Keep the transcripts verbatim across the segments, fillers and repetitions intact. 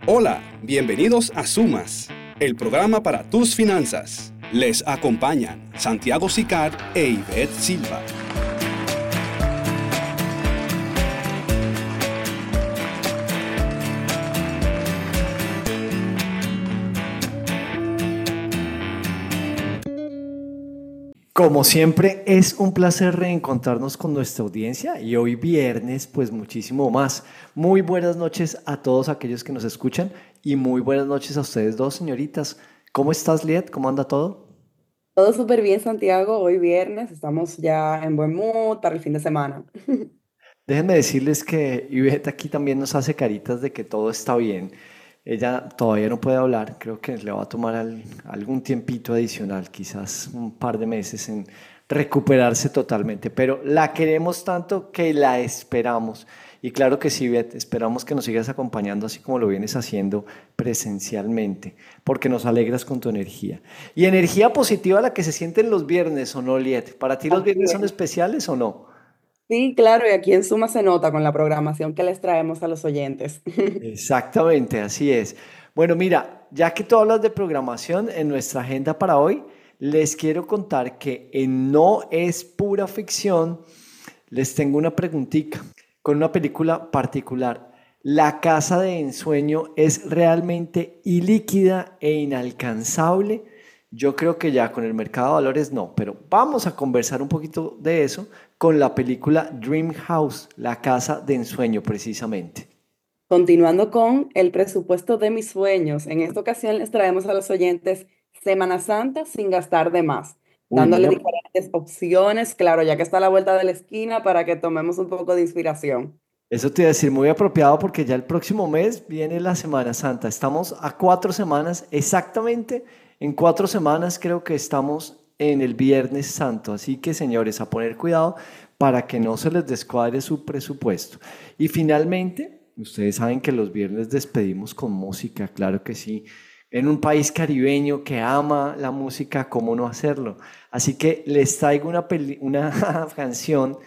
Hola, bienvenidos a Sumas, el programa para tus finanzas. Les acompañan Santiago Sicar e Ivette Silva. Como siempre, es un placer reencontrarnos con nuestra audiencia y hoy viernes, pues muchísimo más. Muy buenas noches a todos aquellos que nos escuchan y muy buenas noches a ustedes dos, señoritas. ¿Cómo estás, Liet? ¿Cómo anda todo? Todo súper bien, Santiago. Hoy viernes, estamos ya en buen mood para el fin de semana. Déjenme decirles que Ivette aquí también nos hace caritas de que todo está bien. Ella todavía no puede hablar, creo que le va a tomar al- algún tiempito adicional, quizás un par de meses en recuperarse totalmente, pero la queremos tanto que la esperamos. Y claro que sí, Beth, esperamos que nos sigas acompañando así como lo vienes haciendo presencialmente, porque nos alegras con tu energía. Y energía positiva la que se siente en los viernes, ¿o no, Liet? ¿Para ti los Así viernes son es. especiales o no? Sí, claro, y aquí en Suma se nota con la programación que les traemos a los oyentes. Exactamente, así es. Bueno, mira, ya que tú hablas de programación en nuestra agenda para hoy, les quiero contar que en No es pura ficción, les tengo una preguntita con una película particular. ¿La casa de ensueño es realmente ilíquida e inalcanzable? Yo creo que ya con el mercado de valores no, pero vamos a conversar un poquito de eso con la película Dream House, la casa de ensueño precisamente. Continuando con el presupuesto de mis sueños, en esta ocasión les traemos a los oyentes Semana Santa sin gastar de más, Uy, muy, dándole am- diferentes opciones, claro, ya que está a la vuelta de la esquina para que tomemos un poco de inspiración. Eso te iba a decir muy apropiado porque ya el próximo mes viene la Semana Santa. Estamos a cuatro semanas, exactamente en cuatro semanas creo que estamos en el Viernes Santo. Así que señores, a poner cuidado para que no se les descuadre su presupuesto. Y finalmente, ustedes saben que los viernes despedimos con música, claro que sí. En un país caribeño que ama la música, ¿cómo no hacerlo? Así que les traigo una, peli- una canción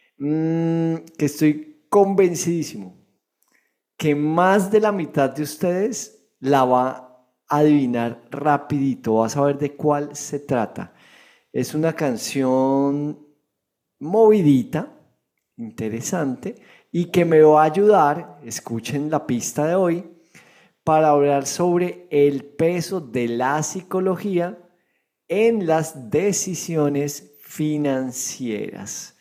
Mm, que estoy convencidísimo que más de la mitad de ustedes la va a adivinar rapidito, va a saber de cuál se trata. Es una canción movidita, interesante, y que me va a ayudar, escuchen la pista de hoy, para hablar sobre el peso de la psicología en las decisiones financieras.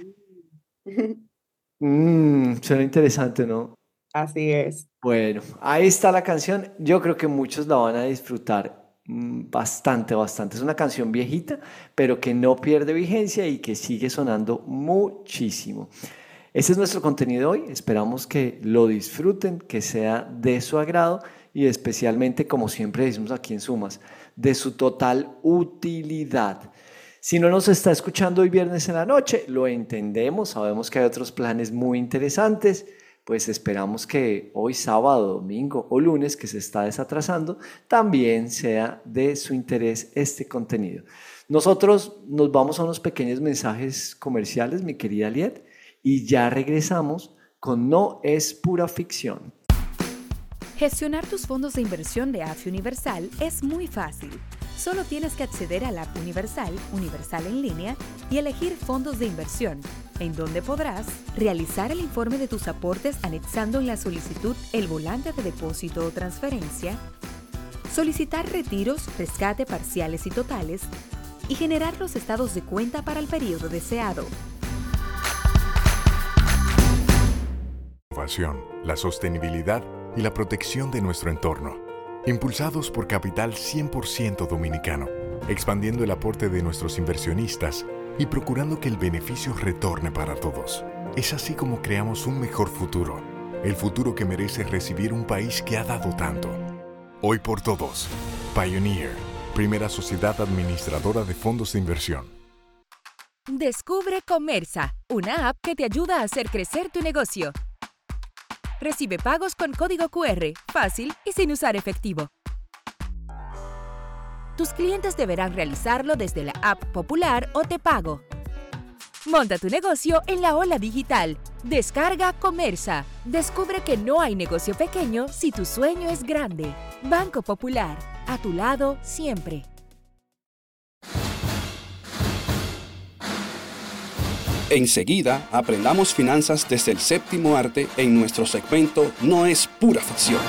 Mm, suena interesante, ¿no? Así es. Bueno, ahí está la canción. Yo creo que muchos la van a disfrutar mm, bastante, bastante. Es una canción viejita, pero que no pierde vigencia y que sigue sonando muchísimo. Ese es nuestro contenido hoy. Esperamos que lo disfruten, que sea de su agrado y especialmente, como siempre decimos aquí en Sumas, de su total utilidad. Si no nos está escuchando hoy viernes en la noche, lo entendemos, sabemos que hay otros planes muy interesantes, pues esperamos que hoy sábado, domingo o lunes, que se está desatrasando, también sea de su interés este contenido. Nosotros nos vamos a unos pequeños mensajes comerciales, mi querida Liet, y ya regresamos con No es pura ficción. Gestionar tus fondos de inversión de A F I Universal es muy fácil. Solo tienes que acceder a la App Universal, Universal en línea, y elegir fondos de inversión, en donde podrás realizar el informe de tus aportes anexando en la solicitud el volante de depósito o transferencia, solicitar retiros, rescate parciales y totales, y generar los estados de cuenta para el periodo deseado. Innovación, la sostenibilidad y la protección de nuestro entorno. Impulsados por capital cien por ciento dominicano, expandiendo el aporte de nuestros inversionistas y procurando que el beneficio retorne para todos. Es así como creamos un mejor futuro, el futuro que merece recibir un país que ha dado tanto. Hoy por todos, Pioneer, primera sociedad administradora de fondos de inversión. Descubre Comersa, una app que te ayuda a hacer crecer tu negocio. Recibe pagos con código Q R, fácil y sin usar efectivo. Tus clientes deberán realizarlo desde la app Popular o Te Pago. Monta tu negocio en la ola digital. Descarga Comerza. Descubre que no hay negocio pequeño si tu sueño es grande. Banco Popular, a tu lado siempre. Enseguida, aprendamos finanzas desde el séptimo arte en nuestro segmento No es pura ficción.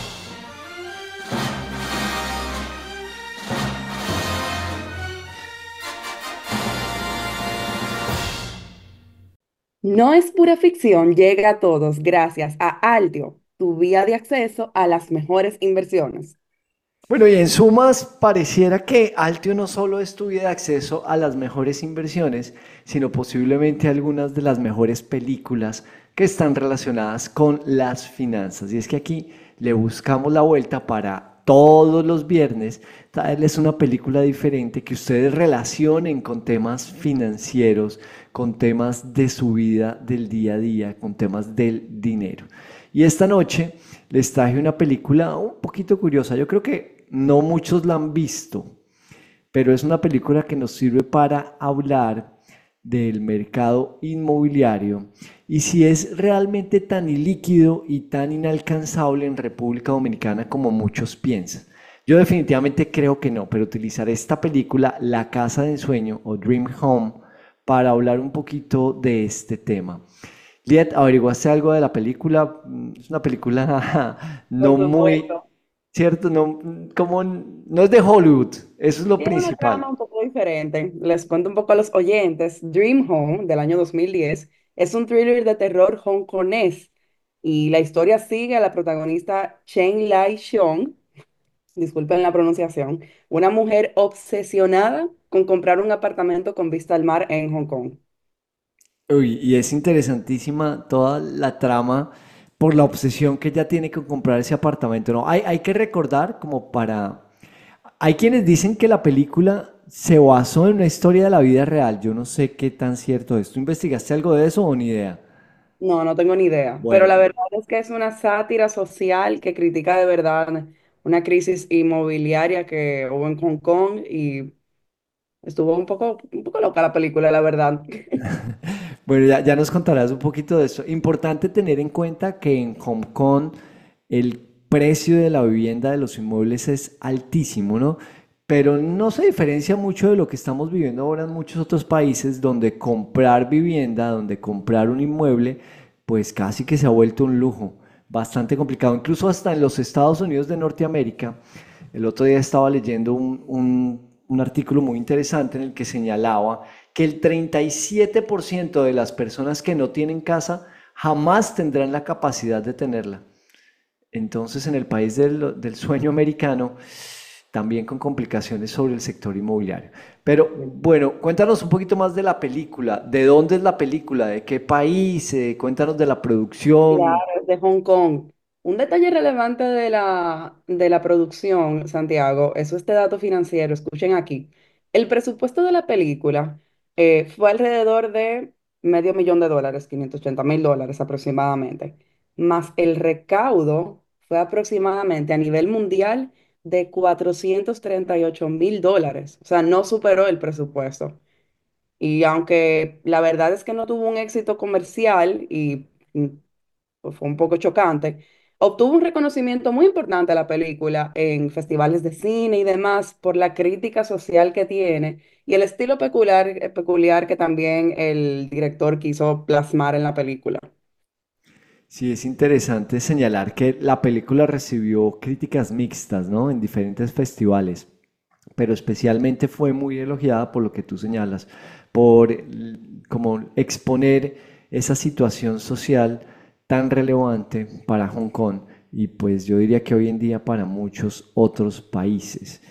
No es pura ficción, llega a todos gracias a Altio, tu vía de acceso a las mejores inversiones. Bueno, y en sumas, pareciera que Altio no solo es tu vía de acceso a las mejores inversiones, sino posiblemente algunas de las mejores películas que están relacionadas con las finanzas. Y es que aquí le buscamos la vuelta para todos los viernes traerles una película diferente que ustedes relacionen con temas financieros, con temas de su vida del día a día, con temas del dinero. Y esta noche les traje una película un poquito curiosa. Yo creo que no muchos la han visto, pero es una película que nos sirve para hablar del mercado inmobiliario y si es realmente tan ilíquido y tan inalcanzable en República Dominicana como muchos piensan. Yo definitivamente creo que no, pero utilizaré esta película, La Casa de Ensueño o Dream Home, para hablar un poquito de este tema. Liet, ¿averiguaste algo de la película? Es una película no muy... ¿Cierto? No, como, no es de Hollywood, eso es lo Tiene una principal. trama un poco diferente. Les cuento un poco a los oyentes. Dream Home, del año dos mil diez, es un thriller de terror hongkonés y la historia sigue a la protagonista Chen Lai-xiong, disculpen la pronunciación, una mujer obsesionada con comprar un apartamento con vista al mar en Hong Kong. Uy, y es interesantísima toda la trama por la obsesión que ella tiene con comprar ese apartamento, ¿no? Hay, hay que recordar como para... Hay quienes dicen que la película se basó en una historia de la vida real. Yo no sé qué tan cierto es. ¿Tú investigaste algo de eso o ni idea? No, no tengo ni idea, pero Bueno, la verdad es que es una sátira social que critica de verdad una crisis inmobiliaria que hubo en Hong Kong y estuvo un poco, un poco loca la película, la verdad. bueno, ya, ya nos contarás un poquito de eso. Importante tener en cuenta que en Hong Kong el precio de la vivienda de los inmuebles es altísimo, ¿no? Pero no se diferencia mucho de lo que estamos viviendo ahora en muchos otros países donde comprar vivienda, donde comprar un inmueble, pues casi que se ha vuelto un lujo, bastante complicado. Incluso hasta en los Estados Unidos de Norteamérica, el otro día estaba leyendo un, un, un artículo muy interesante en el que señalaba que el treinta y siete por ciento de las personas que no tienen casa jamás tendrán la capacidad de tenerla. Entonces, en el país del, del sueño americano, también con complicaciones sobre el sector inmobiliario. Pero bueno, cuéntanos un poquito más de la película. ¿De dónde es la película? ¿De qué país? Eh, cuéntanos de la Claro, producción. es de Hong Kong. Un detalle relevante de la, de la producción, Santiago, eso este dato financiero, escuchen aquí. El presupuesto de la película eh, fue alrededor de medio millón de dólares, quinientos ochenta mil dólares aproximadamente, más el recaudo fue aproximadamente a nivel mundial de cuatrocientos treinta y ocho mil dólares, o sea, no superó el presupuesto. Y aunque la verdad es que no tuvo un éxito comercial y mm, pues, fue un poco chocante, obtuvo un reconocimiento muy importante a la película en festivales de cine y demás por la crítica social que tiene y el estilo peculiar, eh, peculiar que también el director quiso plasmar en la película. Sí, es interesante señalar que la película recibió críticas mixtas, ¿no? En diferentes festivales, pero especialmente fue muy elogiada por lo que tú señalas, por l- como exponer esa situación social tan relevante para Hong Kong y pues yo diría que hoy en día para muchos otros países.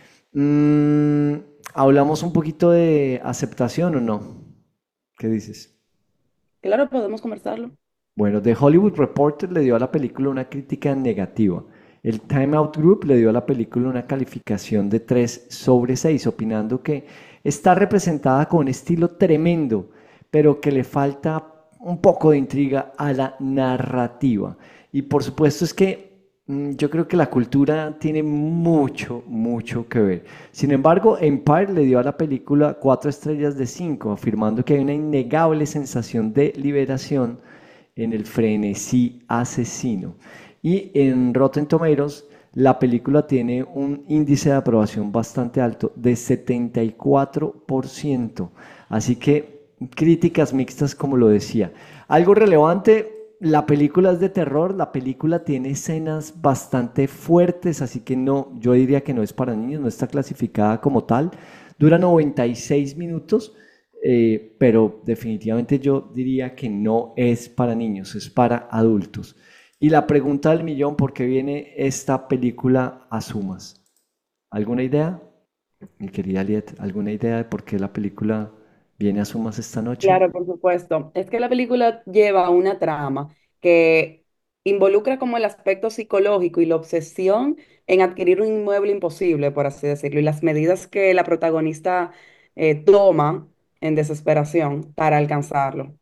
Mm, ¿hablamos un poquito de aceptación o no? ¿Qué dices? Claro, podemos conversarlo. Bueno, The Hollywood Reporter le dio a la película una crítica negativa. El Time Out Group le dio a la película una calificación de tres sobre seis, opinando que está representada con un estilo tremendo, pero que le falta un poco de intriga a la narrativa. Y por supuesto es que Mm, Yo creo que la cultura tiene mucho, mucho que ver. Sin embargo, Empire le dio a la película cuatro estrellas de cinco, afirmando que hay una innegable sensación de liberación en el frenesí asesino. Y en Rotten Tomatoes, la película tiene un índice de aprobación bastante alto, de setenta y cuatro por ciento. Así que críticas mixtas, como lo decía. Algo relevante. La película es de terror, la película tiene escenas bastante fuertes, así que no, yo diría que no es para niños, no está clasificada como tal. Dura noventa y seis minutos, eh, pero definitivamente yo diría que no es para niños, es para adultos. Y la pregunta del millón, ¿por qué viene esta película a sumas? ¿Alguna idea? Mi querida Liet, ¿alguna idea de por qué la película viene a sumas esta noche? Claro, por supuesto. Es que la película lleva una trama que involucra como el aspecto psicológico y la obsesión en adquirir un inmueble imposible, por así decirlo, y las medidas que la protagonista eh, toma en desesperación para alcanzarlo.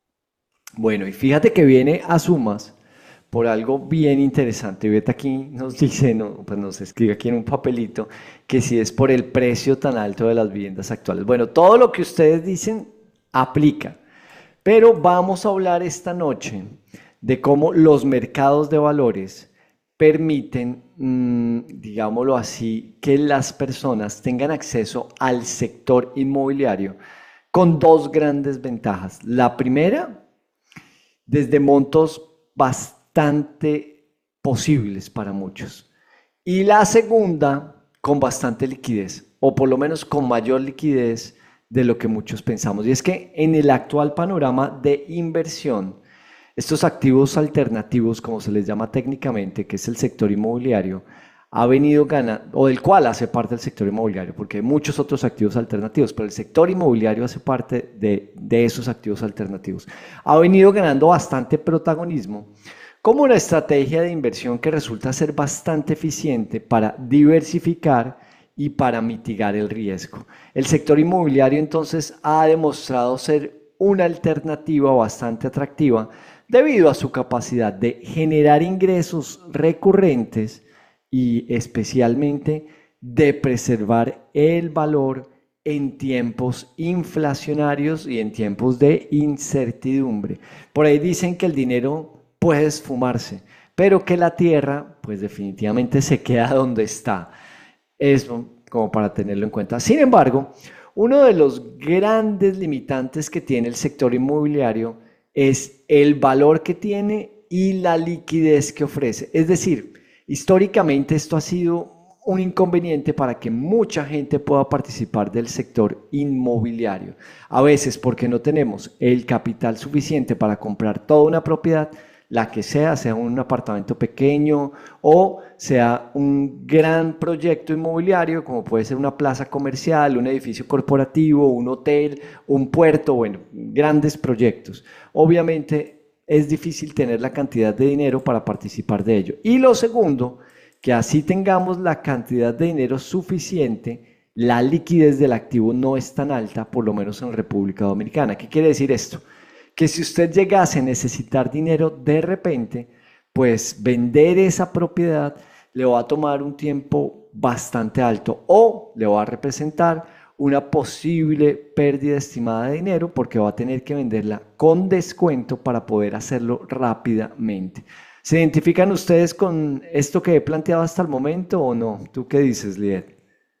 Bueno, y fíjate que viene a sumas por algo bien interesante. Vete aquí, nos dice, no, pues nos escribe aquí en un papelito, que si es por el precio tan alto de las viviendas actuales. Bueno, todo lo que ustedes dicen aplica, pero vamos a hablar esta noche de cómo los mercados de valores permiten, mm, digámoslo así, que las personas tengan acceso al sector inmobiliario con dos grandes ventajas. La primera, desde montos bastante posibles para muchos. Y la segunda, con bastante liquidez, o por lo menos con mayor liquidez de lo que muchos pensamos. Y es que en el actual panorama de inversión, estos activos alternativos, como se les llama técnicamente, que es el sector inmobiliario, ha venido ganando, o del cual hace parte el sector inmobiliario, porque hay muchos otros activos alternativos, pero el sector inmobiliario hace parte de, de esos activos alternativos. Ha venido ganando bastante protagonismo como una estrategia de inversión que resulta ser bastante eficiente para diversificar y para mitigar el riesgo. El sector inmobiliario entonces ha demostrado ser una alternativa bastante atractiva debido a su capacidad de generar ingresos recurrentes y especialmente de preservar el valor en tiempos inflacionarios y en tiempos de incertidumbre. Por ahí dicen que el dinero puede esfumarse, pero que la tierra pues definitivamente se queda donde está. Eso como para tenerlo en cuenta. Sin embargo, uno de los grandes limitantes que tiene el sector inmobiliario es el valor que tiene y la liquidez que ofrece. Es decir, históricamente esto ha sido un inconveniente para que mucha gente pueda participar del sector inmobiliario. A veces porque no tenemos el capital suficiente para comprar toda una propiedad, la que sea, sea un apartamento pequeño o sea un gran proyecto inmobiliario, como puede ser una plaza comercial, un edificio corporativo, un hotel, un puerto, bueno, grandes proyectos. Obviamente es difícil tener la cantidad de dinero para participar de ello. Y lo segundo, que así tengamos la cantidad de dinero suficiente, la liquidez del activo no es tan alta, por lo menos en República Dominicana. ¿Qué quiere decir esto? Que si usted llegase a necesitar dinero de repente, pues vender esa propiedad le va a tomar un tiempo bastante alto o le va a representar una posible pérdida estimada de dinero porque va a tener que venderla con descuento para poder hacerlo rápidamente. ¿Se identifican ustedes con esto que he planteado hasta el momento o no? ¿Tú qué dices, Liet?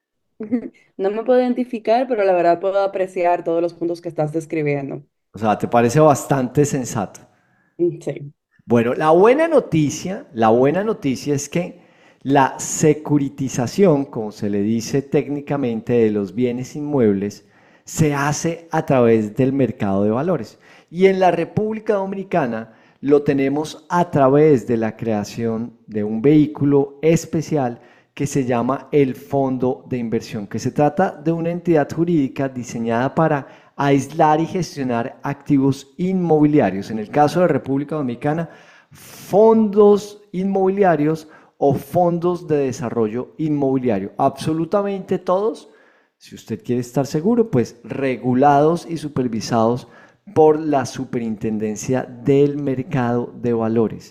No me puedo identificar, pero la verdad puedo apreciar todos los puntos que estás describiendo. O sea, ¿te parece bastante sensato? Mm, sí. Bueno, la buena noticia, la buena noticia es que la securitización, como se le dice técnicamente, de los bienes inmuebles, se hace a través del mercado de valores. Y en la República Dominicana lo tenemos a través de la creación de un vehículo especial que se llama el Fondo de Inversión, que se trata de una entidad jurídica diseñada para aislar y gestionar activos inmobiliarios. En el caso de República Dominicana, fondos inmobiliarios o fondos de desarrollo inmobiliario. Absolutamente todos, si usted quiere estar seguro, pues regulados y supervisados por la Superintendencia del Mercado de Valores.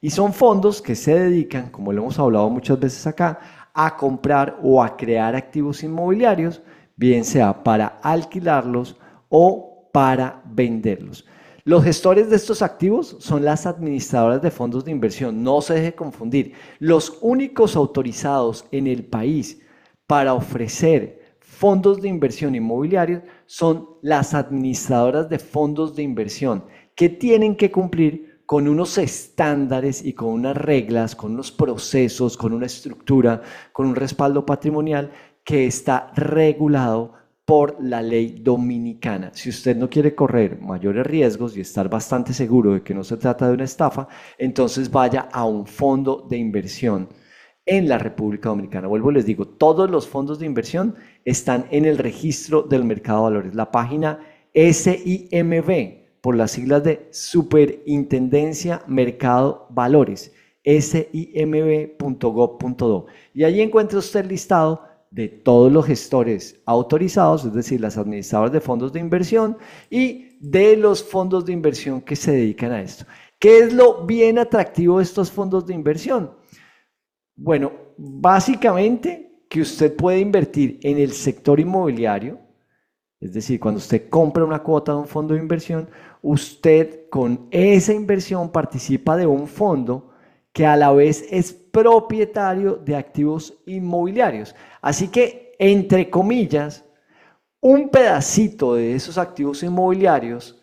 Y son fondos que se dedican, como lo hemos hablado muchas veces acá, a comprar o a crear activos inmobiliarios, bien sea para alquilarlos o para venderlos. Los gestores de estos activos son las administradoras de fondos de inversión. No se deje confundir. Los únicos autorizados en el país para ofrecer fondos de inversión inmobiliarios son las administradoras de fondos de inversión, que tienen que cumplir con unos estándares y con unas reglas, con unos procesos, con una estructura, con un respaldo patrimonial que está regulado por la ley dominicana. Si usted no quiere correr mayores riesgos y estar bastante seguro de que no se trata de una estafa, entonces vaya a un fondo de inversión en la República Dominicana. Vuelvo y les digo, todos los fondos de inversión están en el registro del mercado de valores, la página S I M V, por las siglas de Superintendencia Mercado Valores, S I M V punto gov punto do. Y allí encuentra usted el listado de todos los gestores autorizados, es decir, las administradoras de fondos de inversión y de los fondos de inversión que se dedican a esto. ¿Qué es lo bien atractivo de estos fondos de inversión? Bueno, básicamente que usted puede invertir en el sector inmobiliario, es decir, cuando usted compra una cuota de un fondo de inversión, usted con esa inversión participa de un fondo que a la vez es propietario de activos inmobiliarios. Así que, entre comillas, un pedacito de esos activos inmobiliarios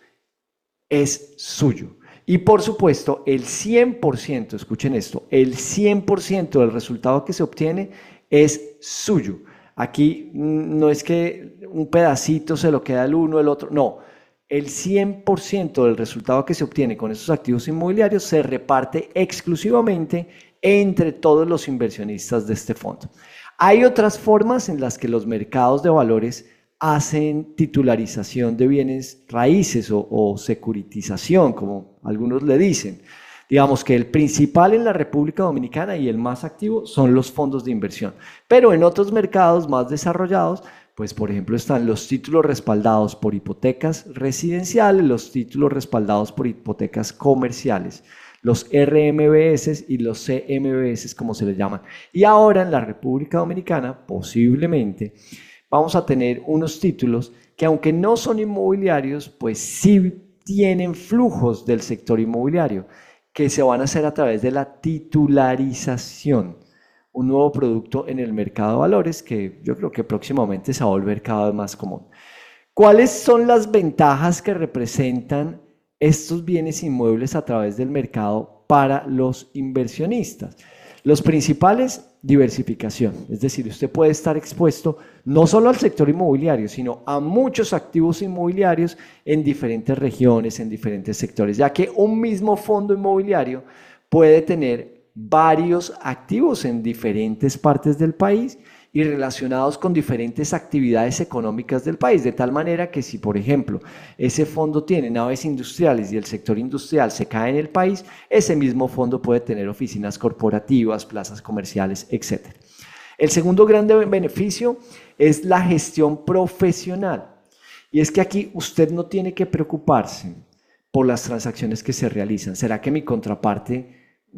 es suyo. Y por supuesto, el cien por ciento, escuchen esto, el cien por ciento del resultado que se obtiene es suyo. Aquí no es que un pedacito se lo queda el uno, el otro, no. El cien por ciento del resultado que se obtiene con esos activos inmobiliarios se reparte exclusivamente entre todos los inversionistas de este fondo. Hay otras formas en las que los mercados de valores hacen titularización de bienes raíces o, o securitización, como algunos le dicen. Digamos que el principal en la República Dominicana y el más activo son los fondos de inversión, pero en otros mercados más desarrollados, pues por ejemplo están los títulos respaldados por hipotecas residenciales, los títulos respaldados por hipotecas comerciales, los R M B S y los C M B S como se les llaman. Y ahora en la República Dominicana posiblemente vamos a tener unos títulos que aunque no son inmobiliarios, pues sí tienen flujos del sector inmobiliario que se van a hacer a través de la titularización. Un nuevo producto en el mercado de valores que yo creo que próximamente se va a volver cada vez más común. ¿Cuáles son las ventajas que representan estos bienes inmuebles a través del mercado para los inversionistas? Los principales, diversificación, es decir, usted puede estar expuesto no solo al sector inmobiliario, sino a muchos activos inmobiliarios en diferentes regiones, en diferentes sectores, ya que un mismo fondo inmobiliario puede tener varios activos en diferentes partes del país y relacionados con diferentes actividades económicas del país, de tal manera que si, por ejemplo, ese fondo tiene naves industriales y el sector industrial se cae en el país, ese mismo fondo puede tener oficinas corporativas, plazas comerciales, etcétera. El segundo gran beneficio es la gestión profesional, y es que aquí usted no tiene que preocuparse por las transacciones que se realizan. ¿Será que mi contraparte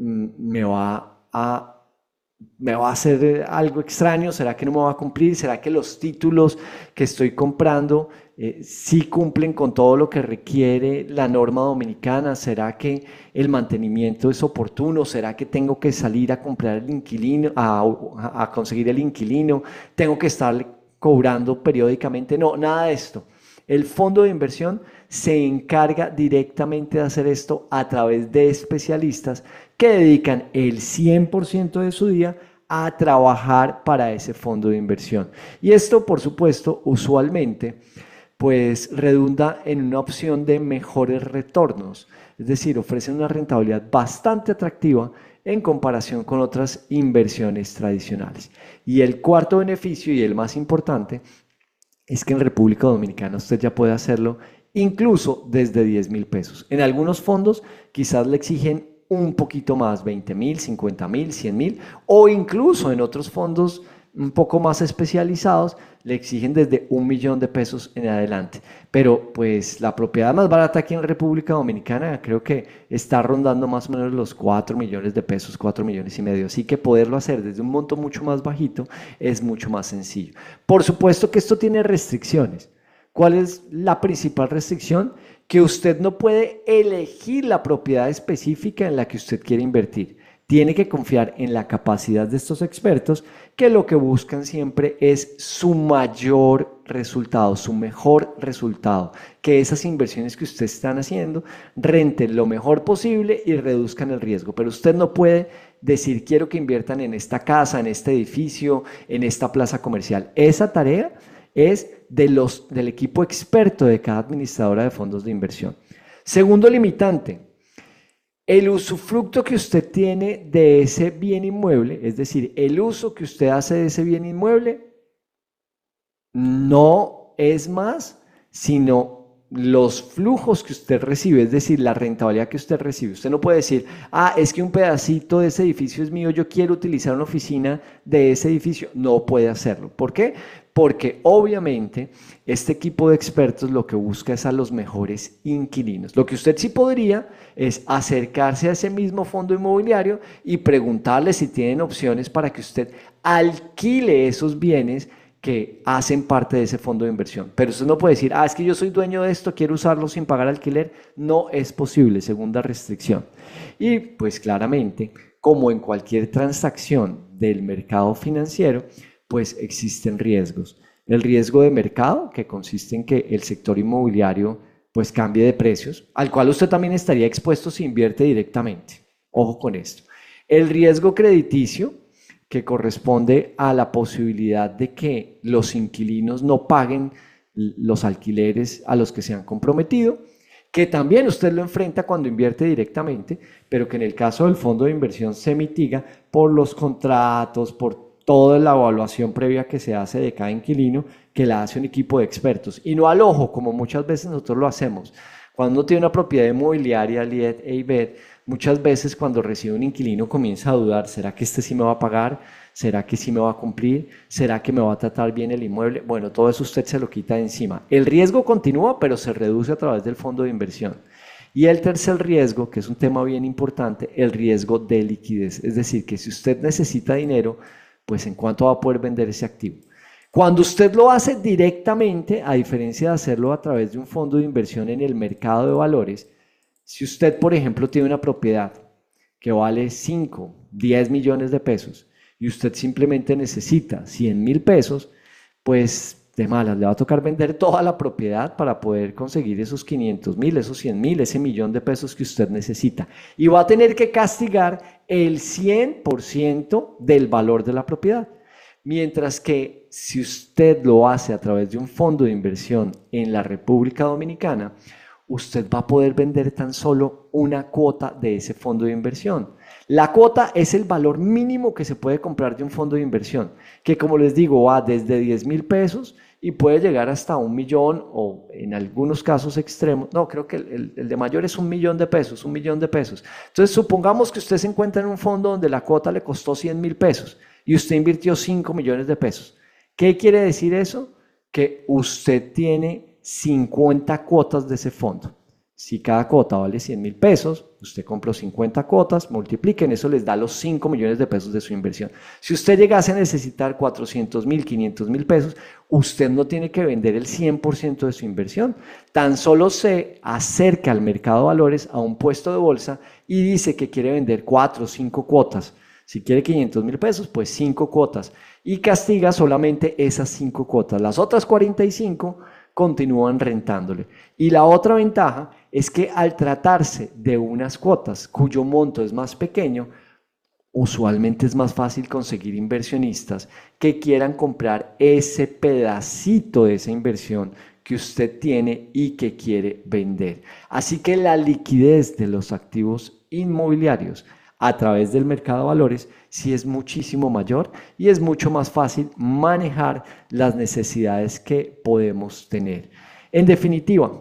me va a me va a hacer algo extraño? ¿Será que no me va a cumplir? ¿Será que los títulos que estoy comprando eh, sí cumplen con todo lo que requiere la norma dominicana? ¿Será que el mantenimiento es oportuno? ¿Será que tengo que salir a comprar el inquilino, a, a conseguir el inquilino? ¿Tengo que estarle cobrando periódicamente? No, nada de esto. El fondo de inversión se encarga directamente de hacer esto a través de especialistas que dedican el cien por ciento de su día a trabajar para ese fondo de inversión. Y esto, por supuesto, usualmente, pues redunda en una opción de mejores retornos, es decir, ofrecen una rentabilidad bastante atractiva en comparación con otras inversiones tradicionales. Y el cuarto beneficio y el más importante es que en República Dominicana usted ya puede hacerlo incluso desde diez mil pesos. En algunos fondos quizás le exigen un poquito más, veinte mil, cincuenta mil, cien mil, o incluso en otros fondos un poco más especializados le exigen desde un millón de pesos en adelante. Pero pues la propiedad más barata aquí en República Dominicana creo que está rondando más o menos los cuatro millones de pesos, cuatro millones y medio. Así que poderlo hacer desde un monto mucho más bajito es mucho más sencillo. Por supuesto que esto tiene restricciones. ¿Cuál es la principal restricción? Que usted no puede elegir la propiedad específica en la que usted quiere invertir. Tiene que confiar en la capacidad de estos expertos que lo que buscan siempre es su mayor resultado, su mejor resultado, que esas inversiones que usted están haciendo renten lo mejor posible y reduzcan el riesgo. Pero usted no puede decir quiero que inviertan en esta casa, en este edificio, en esta plaza comercial. Esa tarea es de los, del equipo experto de cada administradora de fondos de inversión. Segundo limitante. El usufructo que usted tiene de ese bien inmueble, es decir, el uso que usted hace de ese bien inmueble, no es más, sino los flujos que usted recibe, es decir, la rentabilidad que usted recibe. Usted no puede decir, ah, es que un pedacito de ese edificio es mío, yo quiero utilizar una oficina de ese edificio. No puede hacerlo. ¿Por qué? Porque obviamente este equipo de expertos lo que busca es a los mejores inquilinos. Lo que usted sí podría es acercarse a ese mismo fondo inmobiliario y preguntarle si tienen opciones para que usted alquile esos bienes que hacen parte de ese fondo de inversión. Pero usted no puede decir, ah, es que yo soy dueño de esto, quiero usarlo sin pagar alquiler. No es posible, segunda restricción. Y pues claramente, como en cualquier transacción del mercado financiero, pues existen riesgos. El riesgo de mercado, que consiste en que el sector inmobiliario pues cambie de precios, al cual usted también estaría expuesto si invierte directamente. Ojo con esto. El riesgo crediticio, que corresponde a la posibilidad de que los inquilinos no paguen los alquileres a los que se han comprometido, que también usted lo enfrenta cuando invierte directamente, pero que en el caso del fondo de inversión se mitiga por los contratos, por toda la evaluación previa que se hace de cada inquilino, que la hace un equipo de expertos, y no al ojo, como muchas veces nosotros lo hacemos. Cuando uno tiene una propiedad inmobiliaria, Liet e Ivette, muchas veces cuando recibe un inquilino comienza a dudar, ¿será que este sí me va a pagar? ¿Será que sí me va a cumplir? ¿Será que me va a tratar bien el inmueble? Bueno, todo eso usted se lo quita de encima. El riesgo continúa, pero se reduce a través del fondo de inversión. Y el tercer riesgo, que es un tema bien importante, el riesgo de liquidez. Es decir, que si usted necesita dinero, pues ¿en cuánto va a poder vender ese activo? Cuando usted lo hace directamente, a diferencia de hacerlo a través de un fondo de inversión en el mercado de valores, si usted, por ejemplo, tiene una propiedad que vale cinco, diez millones de pesos y usted simplemente necesita cien mil pesos, pues de malas le va a tocar vender toda la propiedad para poder conseguir esos quinientos mil, esos cien mil, ese millón de pesos que usted necesita. Y va a tener que castigar el cien por ciento del valor de la propiedad. Mientras que si usted lo hace a través de un fondo de inversión en la República Dominicana, usted va a poder vender tan solo una cuota de ese fondo de inversión. La cuota es el valor mínimo que se puede comprar de un fondo de inversión, que como les digo va desde diez mil pesos y puede llegar hasta un millón o en algunos casos extremos, no, creo que el, el de mayor es un millón de pesos, un millón de pesos. Entonces supongamos que usted se encuentra en un fondo donde la cuota le costó cien mil pesos y usted invirtió cinco millones de pesos. ¿Qué quiere decir eso? Que usted tiene cincuenta cuotas de ese fondo. Si cada cuota vale cien mil pesos, usted compró cincuenta cuotas, multipliquen, eso les da los cinco millones de pesos de su inversión. Si usted llegase a necesitar cuatrocientos mil, quinientos mil pesos, usted no tiene que vender el cien por ciento de su inversión. Tan solo se acerca al mercado de valores, a un puesto de bolsa y dice que quiere vender cuatro o cinco cuotas. Si quiere quinientos mil pesos, pues cinco cuotas. Y castiga solamente esas cinco cuotas. Las otras cuarenta y cinco continúan rentándole. Y la otra ventaja es que al tratarse de unas cuotas cuyo monto es más pequeño, usualmente es más fácil conseguir inversionistas que quieran comprar ese pedacito de esa inversión que usted tiene y que quiere vender. Así que la liquidez de los activos inmobiliarios a través del mercado de valores sí es muchísimo mayor y es mucho más fácil manejar las necesidades que podemos tener. En definitiva,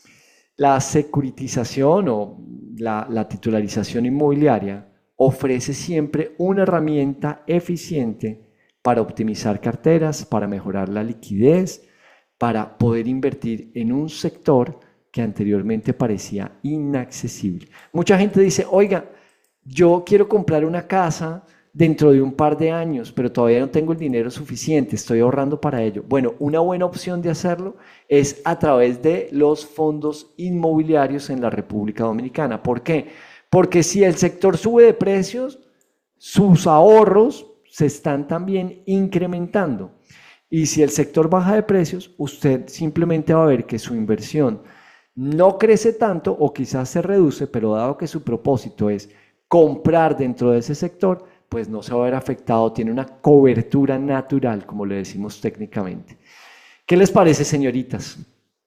la securitización o la, la titularización inmobiliaria ofrece siempre una herramienta eficiente para optimizar carteras, para mejorar la liquidez, para poder invertir en un sector que anteriormente parecía inaccesible. Mucha gente dice, oiga, yo quiero comprar una casa dentro de un par de años, pero todavía no tengo el dinero suficiente, estoy ahorrando para ello. Bueno, una buena opción de hacerlo es a través de los fondos inmobiliarios en la República Dominicana. ¿Por qué? Porque si el sector sube de precios, sus ahorros se están también incrementando. Y si el sector baja de precios, usted simplemente va a ver que su inversión no crece tanto o quizás se reduce, pero dado que su propósito es comprar dentro de ese sector, pues no se va a ver afectado, tiene una cobertura natural, como le decimos técnicamente. ¿Qué les parece, señoritas?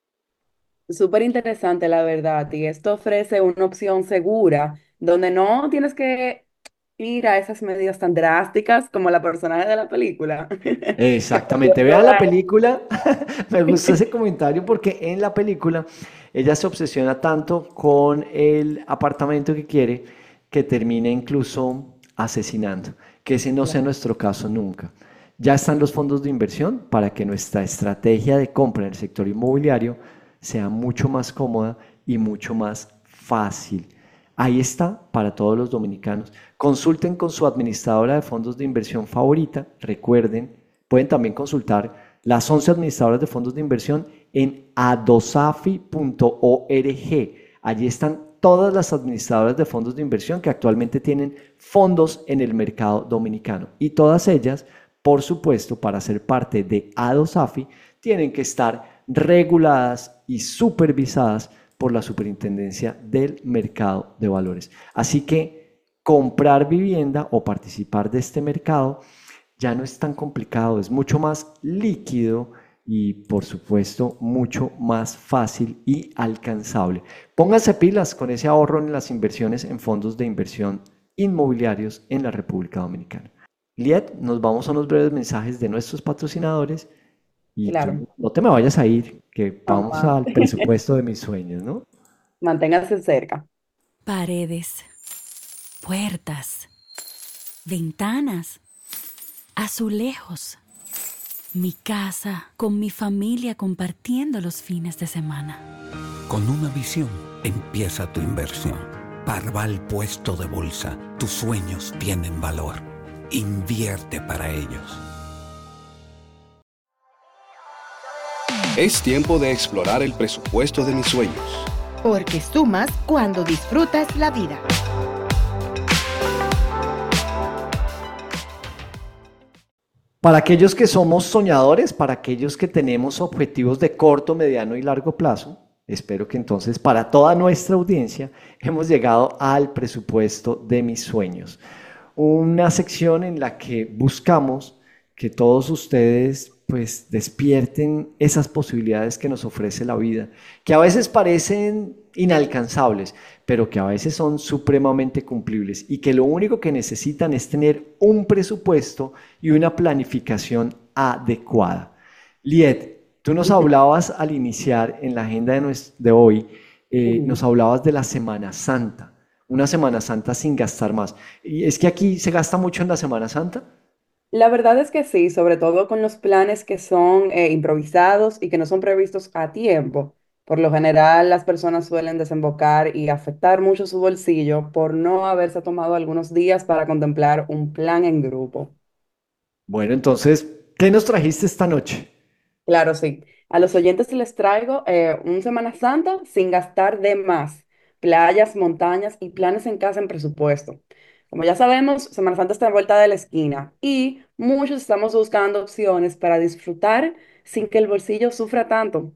Súper interesante, la verdad. Y esto ofrece una opción segura donde no tienes que ir a esas medidas tan drásticas como la personaje de la película. Que perdió Exactamente, vean la toda- película, me gustó ese comentario porque en la película ella se obsesiona tanto con el apartamento que quiere que termina incluso asesinando, que ese no sea nuestro caso nunca. Ya están los fondos de inversión para que nuestra estrategia de compra en el sector inmobiliario sea mucho más cómoda y mucho más fácil. Ahí está para todos los dominicanos. Consulten con su administradora de fondos de inversión favorita. Recuerden, pueden también consultar las once administradoras de fondos de inversión en adosafi punto org. Allí están todas las administradoras de fondos de inversión que actualmente tienen fondos en el mercado dominicano. Y todas ellas, por supuesto, para ser parte de Adosafi, tienen que estar reguladas y supervisadas por la Superintendencia del Mercado de Valores. Así que comprar vivienda o participar de este mercado ya no es tan complicado, es mucho más líquido y por supuesto mucho más fácil y alcanzable. Pónganse pilas con ese ahorro en las inversiones en fondos de inversión inmobiliarios en la República Dominicana. Liet, nos vamos a unos breves mensajes de nuestros patrocinadores y Claro. tú no te me vayas a ir, que vamos Ajá. al presupuesto de mis sueños, ¿no? Manténgase cerca. Paredes, puertas, ventanas, azulejos. Mi casa con mi familia compartiendo los fines de semana. Con una visión empieza tu inversión. Parval Puesto de Bolsa. Tus sueños tienen valor. Invierte para ellos. Es tiempo de explorar el presupuesto de mis sueños. Porque sumas cuando disfrutas la vida. Para aquellos que somos soñadores, para aquellos que tenemos objetivos de corto, mediano y largo plazo, espero que entonces para toda nuestra audiencia hemos llegado al presupuesto de mis sueños. Una sección en la que buscamos que todos ustedes pues despierten esas posibilidades que nos ofrece la vida, que a veces parecen inalcanzables, pero que a veces son supremamente cumplibles y que lo único que necesitan es tener un presupuesto y una planificación adecuada. Liet, tú nos hablabas al iniciar en la agenda de, nues- de hoy, eh, nos hablabas de la Semana Santa, una Semana Santa sin gastar más. Y es que aquí se gasta mucho en la Semana Santa. La verdad es que sí, sobre todo con los planes que son eh, improvisados y que no son previstos a tiempo. Por lo general, las personas suelen desembocar y afectar mucho su bolsillo por no haberse tomado algunos días para contemplar un plan en grupo. Bueno, entonces, ¿qué nos trajiste esta noche? Claro, sí. A los oyentes les traigo eh, un Semana Santa sin gastar de más. Playas, montañas y planes en casa en presupuesto. Como ya sabemos, Semana Santa está en vuelta de la esquina y muchos estamos buscando opciones para disfrutar sin que el bolsillo sufra tanto.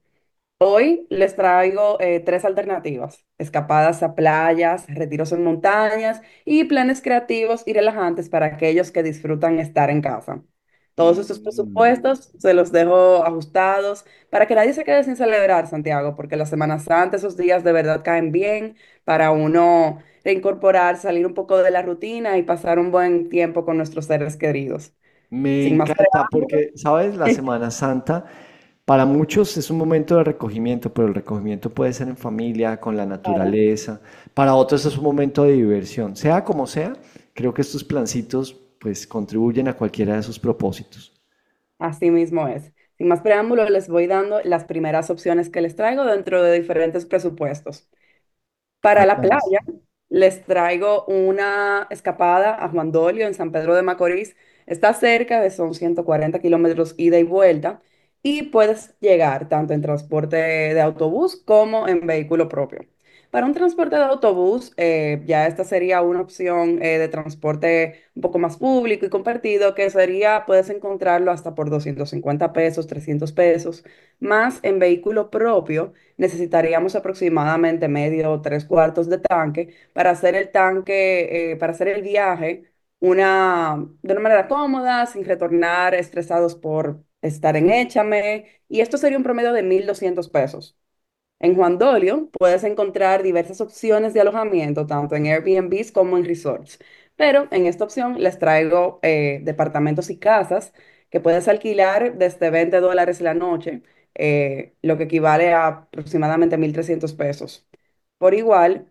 Hoy les traigo eh, tres alternativas: escapadas a playas, retiros en montañas y planes creativos y relajantes para aquellos que disfrutan estar en casa. Todos estos Mm, presupuestos se los dejo ajustados para que nadie se quede sin celebrar, Santiago, porque la Semana Santa, esos días de verdad caen bien para uno reincorporar, salir un poco de la rutina y pasar un buen tiempo con nuestros seres queridos. Me Sin más encanta preámbulos. porque, ¿sabes? La Semana Santa para muchos es un momento de recogimiento, pero el recogimiento puede ser en familia, con la naturaleza. Para otros es un momento de diversión. Sea como sea, creo que estos plancitos pues contribuyen a cualquiera de sus propósitos. Así mismo es. Sin más preámbulos, les voy dando las primeras opciones que les traigo dentro de diferentes presupuestos. Para la Cuéntanos. playa, les traigo una escapada a Juan Dolio en San Pedro de Macorís. Está cerca, de son ciento cuarenta kilómetros ida y vuelta, y puedes llegar tanto en transporte de autobús como en vehículo propio. Para un transporte de autobús, eh, ya esta sería una opción eh, de transporte un poco más público y compartido, que sería, puedes encontrarlo hasta por doscientos cincuenta pesos, trescientos pesos, más en vehículo propio necesitaríamos aproximadamente medio o tres cuartos de tanque para hacer el tanque, eh, para hacer el viaje una, de una manera cómoda, sin retornar estresados por estar en Échame. Y esto sería un promedio de mil doscientos pesos. En Juan Dolio puedes encontrar diversas opciones de alojamiento, tanto en Airbnbs como en resorts. Pero en esta opción les traigo eh, departamentos y casas que puedes alquilar desde veinte dólares la noche, eh, lo que equivale a aproximadamente mil trescientos pesos. Por igual,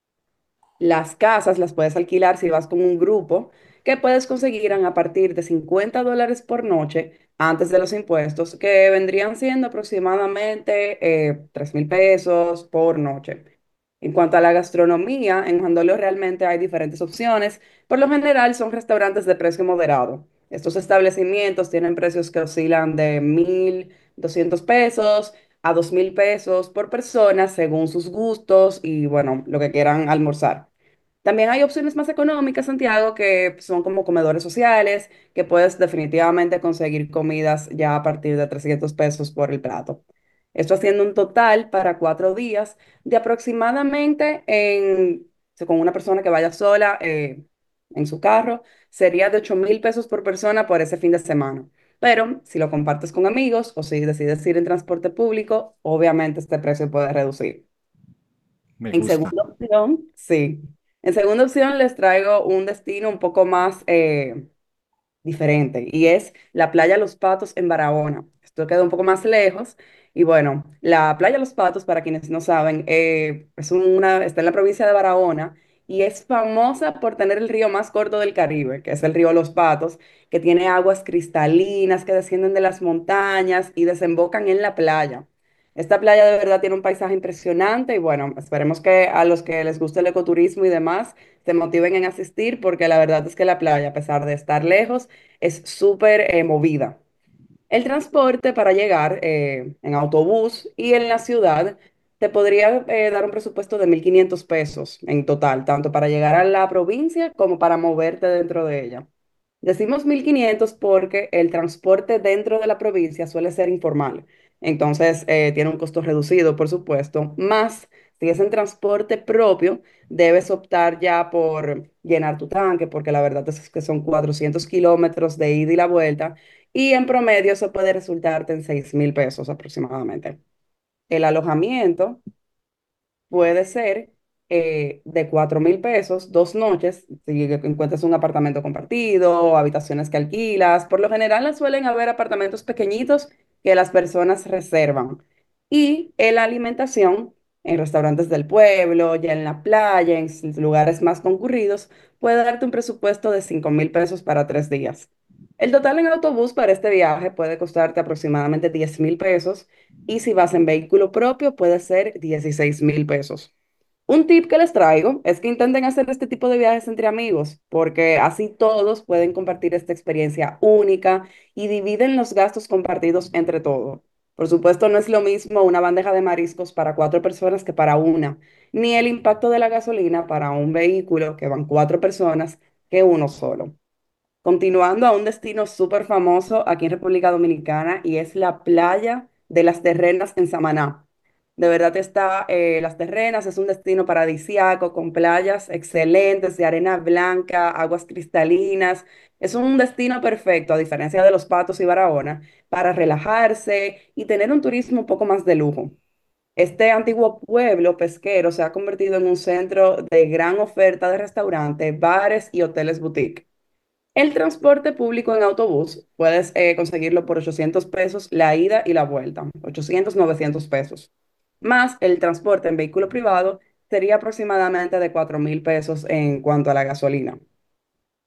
las casas las puedes alquilar si vas con un grupo, que puedes conseguir a partir de cincuenta dólares por noche antes de los impuestos, que vendrían siendo aproximadamente eh, tres mil pesos por noche. En cuanto a la gastronomía, en Juan Dolio realmente hay diferentes opciones. Por lo general son restaurantes de precio moderado. Estos establecimientos tienen precios que oscilan de mil doscientos pesos a dos mil pesos por persona según sus gustos y bueno, lo que quieran almorzar. También hay opciones más económicas, Santiago, que son como comedores sociales, que puedes definitivamente conseguir comidas ya a partir de trescientos pesos por el plato. Esto haciendo un total para cuatro días de aproximadamente, en, con una persona que vaya sola eh, en su carro, sería de ocho mil pesos por persona por ese fin de semana. Pero si lo compartes con amigos o si decides ir en transporte público, obviamente este precio puede reducir. Me En gusta. segunda opción, sí. En segunda opción les traigo un destino un poco más eh, diferente y es la playa Los Patos en Barahona. Esto queda un poco más lejos y bueno, la playa Los Patos, para quienes no saben, eh, es una, está en la provincia de Barahona y es famosa por tener el río más corto del Caribe, que es el río Los Patos, que tiene aguas cristalinas que descienden de las montañas y desembocan en la playa. Esta playa de verdad tiene un paisaje impresionante y bueno, esperemos que a los que les guste el ecoturismo y demás se motiven en asistir porque la verdad es que la playa, a pesar de estar lejos, es súper eh, movida. El transporte para llegar eh, en autobús y en la ciudad te podría eh, dar un presupuesto de mil quinientos pesos en total, tanto para llegar a la provincia como para moverte dentro de ella. Decimos mil quinientos porque el transporte dentro de la provincia suele ser informal, entonces eh, tiene un costo reducido, por supuesto, más si es en transporte propio, debes optar ya por llenar tu tanque, porque la verdad es que son cuatrocientos kilómetros de ida y la vuelta, y en promedio eso puede resultarte en seis mil pesos aproximadamente. El alojamiento puede ser eh, de cuatro mil pesos, dos noches, si encuentras un apartamento compartido, habitaciones que alquilas. Por lo general suelen haber apartamentos pequeñitos que las personas reservan. Y en la alimentación, en restaurantes del pueblo, ya en la playa, en s- lugares más concurridos, puede darte un presupuesto de cinco mil pesos para tres días. El total en autobús para este viaje puede costarte aproximadamente diez mil pesos y si vas en vehículo propio puede ser dieciséis mil pesos. Un tip que les traigo es que intenten hacer este tipo de viajes entre amigos, porque así todos pueden compartir esta experiencia única y dividen los gastos compartidos entre todos. Por supuesto, no es lo mismo una bandeja de mariscos para cuatro personas que para una, ni el impacto de la gasolina para un vehículo que van cuatro personas que uno solo. Continuando a un destino súper famoso aquí en República Dominicana y es la playa de Las Terrenas en Samaná. De verdad está, eh, Las Terrenas es un destino paradisíaco con playas excelentes de arena blanca, aguas cristalinas. Es un destino perfecto, a diferencia de Los Patos y Barahona, para relajarse y tener un turismo un poco más de lujo. Este antiguo pueblo pesquero se ha convertido en un centro de gran oferta de restaurantes, bares y hoteles boutique. El transporte público en autobús puedes eh, conseguirlo por ochocientos pesos la ida y la vuelta, ochocientos novecientos pesos. Más el transporte en vehículo privado sería aproximadamente de cuatro mil pesos en cuanto a la gasolina.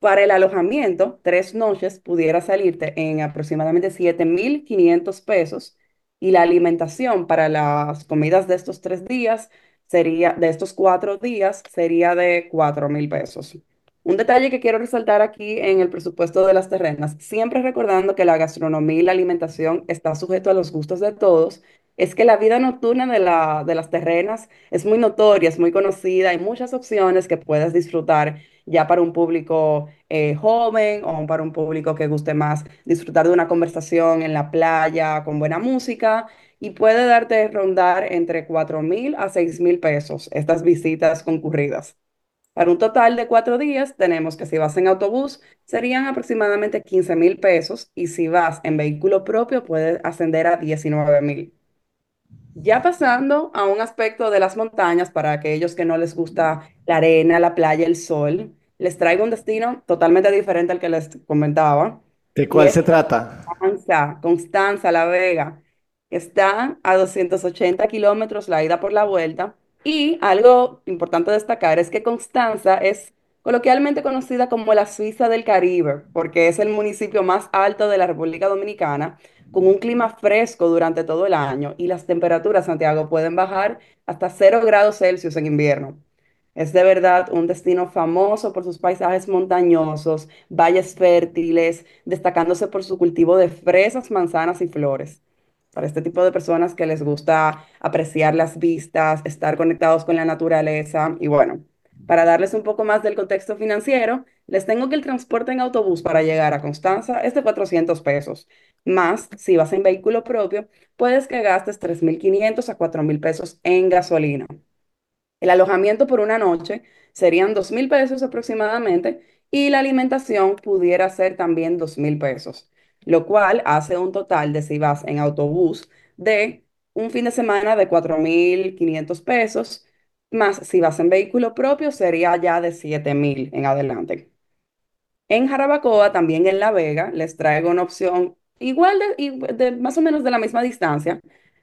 Para el alojamiento, tres noches pudiera salirte en aproximadamente siete mil quinientos pesos y la alimentación para las comidas de estos tres días sería, de estos cuatro días, sería de cuatro mil pesos. Un detalle que quiero resaltar aquí en el presupuesto de las terrenas, siempre recordando que la gastronomía y la alimentación está sujeto a los gustos de todos, es que la vida nocturna de la, de las terrenas es muy notoria, es muy conocida, hay muchas opciones que puedes disfrutar ya para un público eh, joven o para un público que guste más disfrutar de una conversación en la playa con buena música y puede darte rondar entre cuatro mil a seis mil pesos estas visitas concurridas. Para un total de cuatro días, tenemos que si vas en autobús serían aproximadamente quince mil pesos y si vas en vehículo propio puede ascender a diecinueve mil. Ya pasando a un aspecto de las montañas, para aquellos que no les gusta la arena, la playa, el sol, les traigo un destino totalmente diferente al que les comentaba. ¿De Y cuál es se trata? Constanza, Constanza, La Vega. Está a doscientos ochenta kilómetros la ida por la vuelta. Y algo importante destacar es que Constanza es coloquialmente conocida como la Suiza del Caribe, porque es el municipio más alto de la República Dominicana, con un clima fresco durante todo el año y las temperaturas, Santiago, pueden bajar hasta cero grados Celsius en invierno. Es de verdad un destino famoso por sus paisajes montañosos, valles fértiles, destacándose por su cultivo de fresas, manzanas y flores. Para este tipo de personas que les gusta apreciar las vistas, estar conectados con la naturaleza y bueno, para darles un poco más del contexto financiero, les tengo que el transporte en autobús para llegar a Constanza es de cuatrocientos pesos. Más, si vas en vehículo propio, puedes que gastes tres mil quinientos a cuatro mil pesos en gasolina. El alojamiento por una noche serían dos mil pesos aproximadamente y la alimentación pudiera ser también dos mil pesos, lo cual hace un total de si vas en autobús de un fin de semana de cuatro mil quinientos pesos, más si vas en vehículo propio sería ya de siete mil en adelante. En Jarabacoa, también en La Vega, les traigo una opción igual de, y de más o menos de la misma distancia,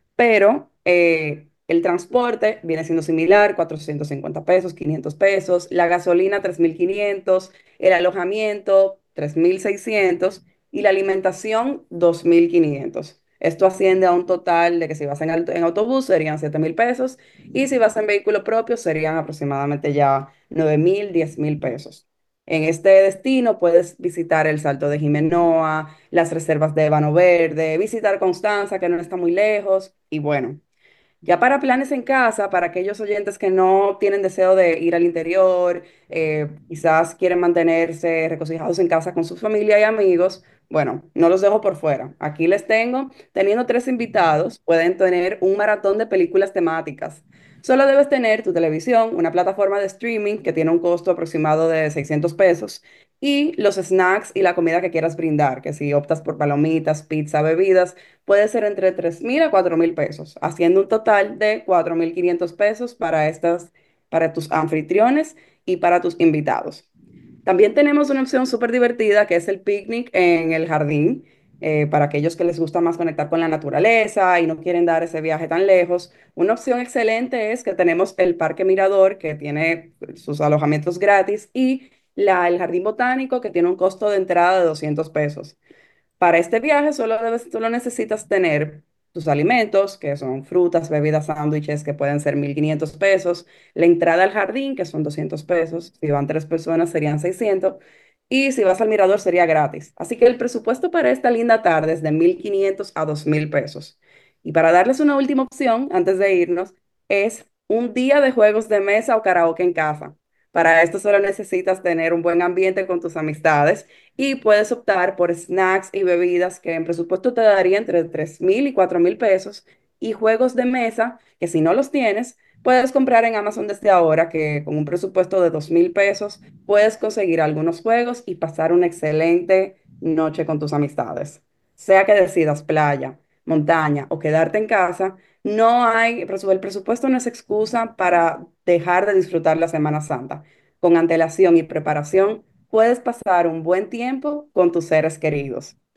pero eh, el transporte viene siendo similar, cuatrocientos cincuenta pesos, quinientos pesos, la gasolina tres mil quinientos, el alojamiento tres mil seiscientos y la alimentación dos mil quinientos. Esto asciende a un total de que si vas en, auto- en autobús serían siete mil pesos y si vas en vehículo propio serían aproximadamente ya nueve mil, diez mil pesos. En este destino puedes visitar el Salto de Jimenoa, las reservas de Ébano Verde, visitar Constanza, que no está muy lejos, y bueno, ya para planes en casa, para aquellos oyentes que no tienen deseo de ir al interior, eh, quizás quieren mantenerse recocijados en casa con su familia y amigos, bueno, no los dejo por fuera. Aquí les tengo, teniendo tres invitados, pueden tener un maratón de películas temáticas. Solo debes tener tu televisión, una plataforma de streaming que tiene un costo aproximado de seiscientos pesos y los snacks y la comida que quieras brindar, que si optas por palomitas, pizza, bebidas, puede ser entre tres mil a cuatro mil pesos, haciendo un total de cuatro mil quinientos pesos para estas, para tus anfitriones y para tus invitados. También tenemos una opción súper divertida que es el picnic en el jardín, eh, para aquellos que les gusta más conectar con la naturaleza y no quieren dar ese viaje tan lejos. Una opción excelente es que tenemos el Parque Mirador, que tiene sus alojamientos gratis, y la, el Jardín Botánico, que tiene un costo de entrada de doscientos pesos. Para este viaje solo, debes, solo necesitas tener tus alimentos, que son frutas, bebidas, sándwiches, que pueden ser mil quinientos pesos, la entrada al jardín, que son doscientos pesos, si van tres personas serían seiscientos, y si vas al mirador sería gratis. Así que el presupuesto para esta linda tarde es de mil quinientos a dos mil pesos. Y para darles una última opción, antes de irnos, es un día de juegos de mesa o karaoke en casa. Para esto solo necesitas tener un buen ambiente con tus amistades y puedes optar por snacks y bebidas que en presupuesto te daría entre tres mil y cuatro mil pesos y juegos de mesa que si no los tienes, puedes comprar en Amazon desde ahora que con un presupuesto de dos mil pesos puedes conseguir algunos juegos y pasar una excelente noche con tus amistades. Sea que decidas playa, montaña o quedarte en casa, no hay, presu- el presupuesto no es excusa para dejar de disfrutar la Semana Santa. Con antelación y preparación puedes pasar un buen tiempo con tus seres queridos.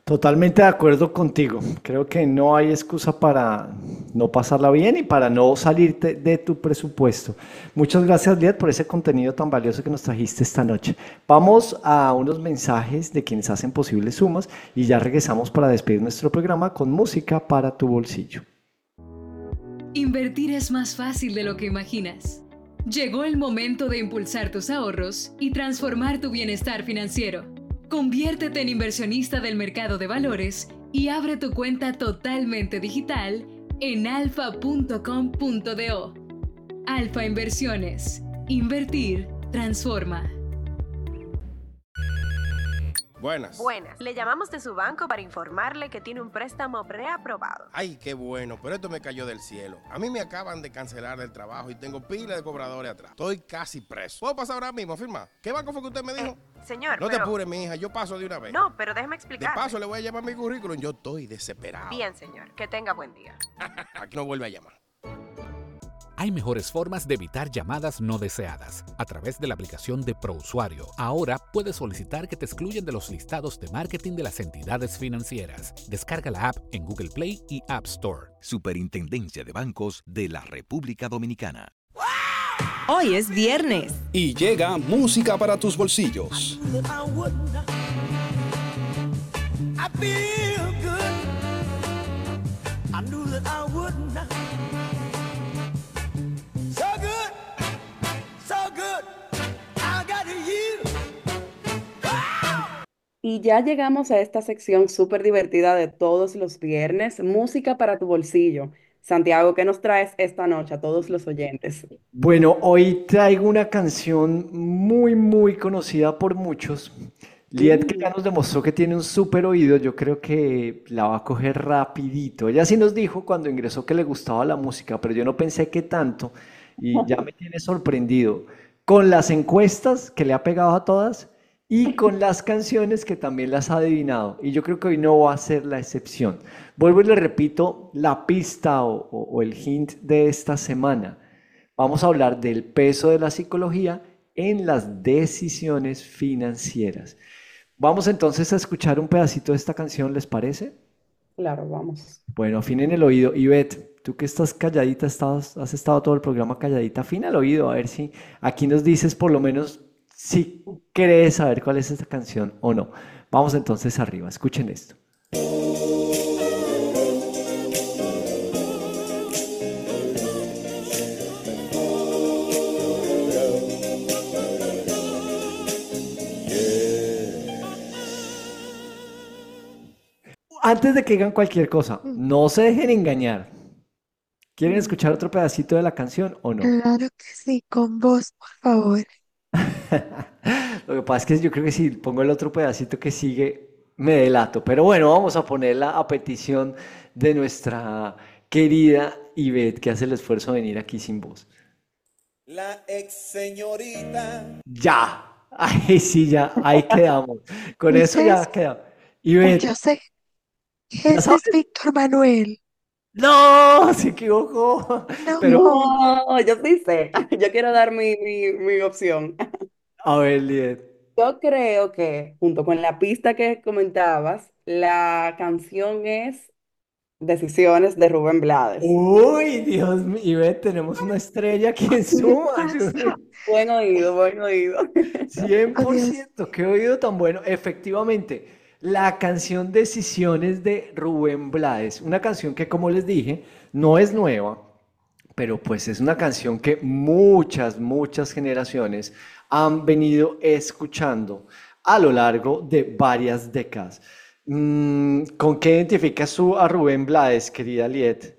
Totalmente de acuerdo contigo. Creo que no hay excusa para no pasarla bien y para no salirte de tu presupuesto. Muchas gracias, Liet, por ese contenido tan valioso que nos trajiste esta noche. Vamos a unos mensajes de quienes hacen posibles sumas y ya regresamos para despedir nuestro programa con música para tu bolsillo. Invertir es más fácil de lo que imaginas. Llegó el momento de impulsar tus ahorros y transformar tu bienestar financiero. Conviértete en inversionista del mercado de valores y abre tu cuenta totalmente digital en alfa punto com punto do. Alfa Inversiones. Invertir transforma. Buenas. Buenas. Le llamamos de su banco para informarle que tiene un préstamo preaprobado. Ay, qué bueno, pero esto me cayó del cielo. A mí me acaban de cancelar el trabajo y tengo pila de cobradores atrás. Estoy casi preso. ¿Puedo pasar ahora mismo a firmar? ¿Qué banco fue que usted me dijo? Eh, señor, No pero... te apures, mi hija, yo paso de una vez. No, pero déjeme De explicar. paso le voy a llamar mi currículum, yo estoy desesperado. Bien, señor. Que tenga buen día. Aquí no vuelve a llamar. Hay mejores formas de evitar llamadas no deseadas. A través de la aplicación de ProUsuario, ahora puedes solicitar que te excluyan de los listados de marketing de las entidades financieras. Descarga la app en Google Play y App Store. Superintendencia de Bancos de la República Dominicana. Hoy es viernes. Y llega música para tus bolsillos. Y ya llegamos a esta sección súper divertida de todos los viernes, música para tu bolsillo. Santiago, ¿qué nos traes esta noche a todos los oyentes? Bueno, hoy traigo una canción muy, muy conocida por muchos. Liet, que ya nos demostró que tiene un súper oído, yo creo que la va a coger rapidito. Ella sí nos dijo cuando ingresó que le gustaba la música, pero yo no pensé que tanto y ya me tiene sorprendido con las encuestas que le ha pegado a todas y con las canciones que también las ha adivinado. Y yo creo que hoy no va a ser la excepción. Vuelvo y le repito la pista o, o, o el hint de esta semana. Vamos a hablar del peso de la psicología en las decisiones financieras. Vamos entonces a escuchar un pedacito de esta canción, ¿les parece? Claro, vamos. Bueno, afinen el oído. Ivette, tú que estás calladita, estás, has estado todo el programa calladita, afina el oído, a ver si aquí nos dices por lo menos si querés saber cuál es esta canción o no. Vamos entonces arriba, escuchen esto. Antes de que digan cualquier cosa, no se dejen engañar. ¿Quieren escuchar otro pedacito de la canción o no? Claro que sí, con vos, por favor. Lo que pasa es que yo creo que si pongo el otro pedacito que sigue, me delato. Pero bueno, vamos a ponerla a petición de nuestra querida Ivette, que hace el esfuerzo de venir aquí sin voz. La ex señorita. Ya, ahí sí, ya, ahí quedamos. Con eso ya quedamos. Ivette. Yo sé. Ese es Víctor Manuel. No, se equivocó. No, Pero, No, yo sí sé. Yo quiero dar mi, mi, mi opción. a ver, Liet. Yo creo que, junto con la pista que comentabas, la canción es Decisiones de Rubén Blades. Uy, Dios mío, Ivette, tenemos una estrella aquí en Suma. Buen oído, buen oído. cien por ciento, qué oído tan bueno. Efectivamente, la canción Decisiones de Rubén Blades, una canción que, como les dije, no es nueva, pero pues es una canción que muchas, muchas generaciones han venido escuchando a lo largo de varias décadas. Mm, ¿con qué identificas tú a Rubén Blades, querida Liet?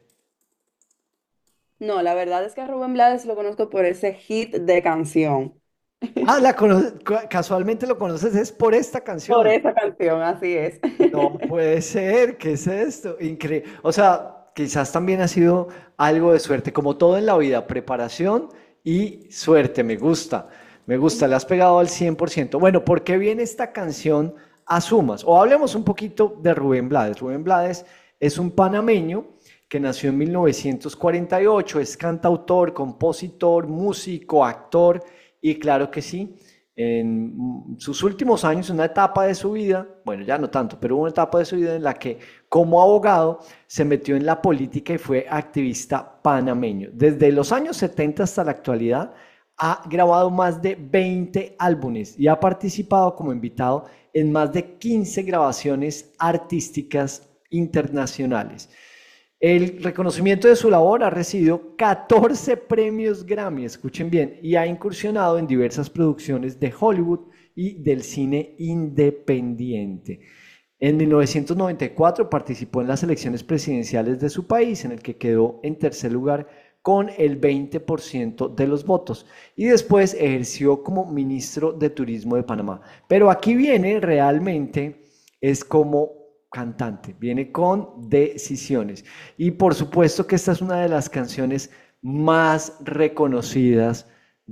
No, la verdad es que a Rubén Blades lo conozco por ese hit de canción. Ah, la cono- ca- casualmente lo conoces es por esta canción. Por esa canción, así es. No puede ser, ¿qué es esto? Increíble. O sea, quizás también ha sido algo de suerte, como todo en la vida, preparación y suerte. Me gusta, me gusta, le has pegado al cien por ciento. Bueno, ¿por qué viene esta canción a Sumas? O hablemos un poquito de Rubén Blades. Rubén Blades es un panameño que nació en mil novecientos cuarenta y ocho, es cantautor, compositor, músico, actor y claro que sí, en sus últimos años, una etapa de su vida, bueno, ya no tanto, pero una etapa de su vida en la que como abogado se metió en la política y fue activista panameño. Desde los años setenta hasta la actualidad ha grabado más de veinte álbumes y ha participado como invitado en más de quince grabaciones artísticas internacionales. El reconocimiento de su labor ha recibido catorce premios Grammy, escuchen bien, y ha incursionado en diversas producciones de Hollywood y del cine independiente. En mil novecientos noventa y cuatro participó en las elecciones presidenciales de su país, en el que quedó en tercer lugar con el veinte por ciento de los votos, y después ejerció como ministro de Turismo de Panamá. Pero aquí viene realmente, es como cantante, viene con Decisiones. Y por supuesto que esta es una de las canciones más reconocidas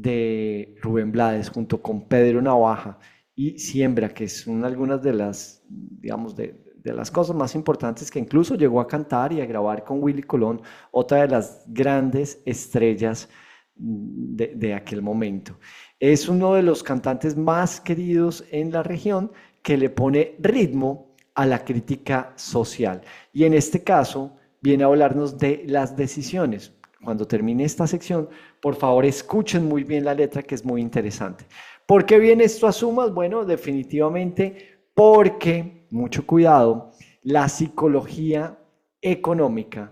de Rubén Blades, junto con Pedro Navaja y Siembra, que son algunas de las, digamos, de, de las cosas más importantes, que incluso llegó a cantar y a grabar con Willy Colón, otra de las grandes estrellas de, de aquel momento. Es uno de los cantantes más queridos en la región, que le pone ritmo a la crítica social. Y en este caso viene a hablarnos de las decisiones. Cuando termine esta sección, por favor escuchen muy bien la letra, que es muy interesante. ¿Por qué viene esto a sumas? Bueno, definitivamente porque, mucho cuidado, la psicología económica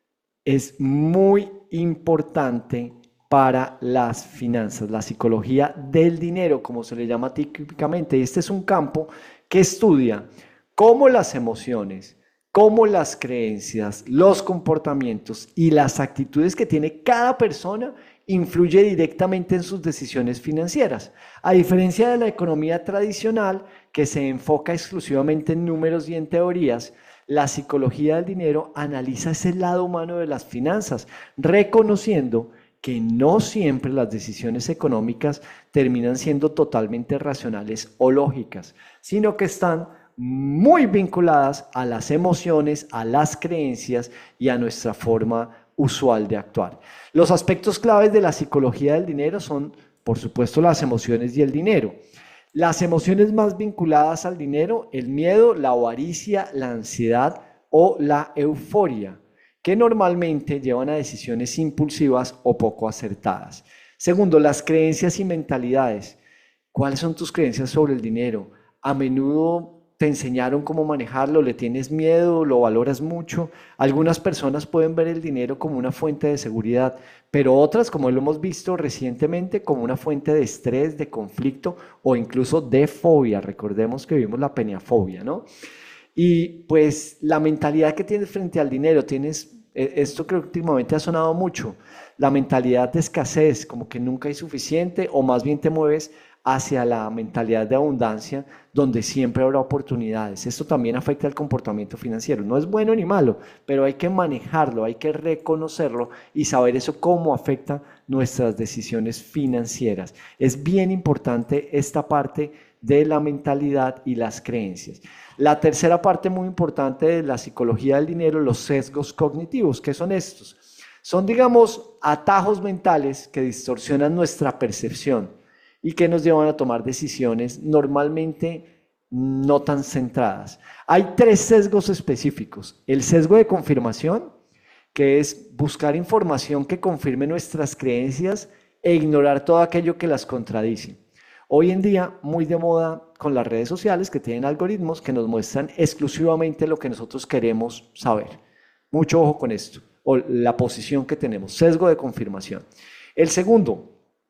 es muy importante para las finanzas, la psicología del dinero, como se le llama típicamente. Y este es un campo que estudia cómo las emociones, cómo las creencias, los comportamientos y las actitudes que tiene cada persona influye directamente en sus decisiones financieras. A diferencia de la economía tradicional, que se enfoca exclusivamente en números y en teorías, la psicología del dinero analiza ese lado humano de las finanzas, reconociendo que no siempre las decisiones económicas terminan siendo totalmente racionales o lógicas, sino que están muy vinculadas a las emociones, a las creencias y a nuestra forma usual de actuar. Los aspectos claves de la psicología del dinero son, por supuesto, las emociones y el dinero. Las emociones más vinculadas al dinero, el miedo, la avaricia, la ansiedad o la euforia, que normalmente llevan a decisiones impulsivas o poco acertadas. Segundo, las creencias y mentalidades. ¿Cuáles son tus creencias sobre el dinero? A menudo te enseñaron cómo manejarlo, le tienes miedo, lo valoras mucho. Algunas personas pueden ver el dinero como una fuente de seguridad, pero otras, como lo hemos visto recientemente, como una fuente de estrés, de conflicto o incluso de fobia. Recordemos que vimos la peniafobia, ¿no? Y pues la mentalidad que tienes frente al dinero, tienes, esto creo que últimamente ha sonado mucho, la mentalidad de escasez, como que nunca hay suficiente, o más bien te mueves hacia la mentalidad de abundancia, donde siempre habrá oportunidades. Esto también afecta el comportamiento financiero. No es bueno ni malo, pero hay que manejarlo, hay que reconocerlo y saber eso cómo afecta nuestras decisiones financieras. Es bien importante esta parte de la mentalidad y las creencias. La tercera parte muy importante de la psicología del dinero, los sesgos cognitivos. ¿Qué son estos? Son, digamos, atajos mentales que distorsionan nuestra percepción y que nos llevan a tomar decisiones normalmente no tan centradas. Hay tres sesgos específicos. El sesgo de confirmación, que es buscar información que confirme nuestras creencias e ignorar todo aquello que las contradice. Hoy en día, muy de moda con las redes sociales, que tienen algoritmos que nos muestran exclusivamente lo que nosotros queremos saber. Mucho ojo con esto, o la posición que tenemos, sesgo de confirmación. El segundo,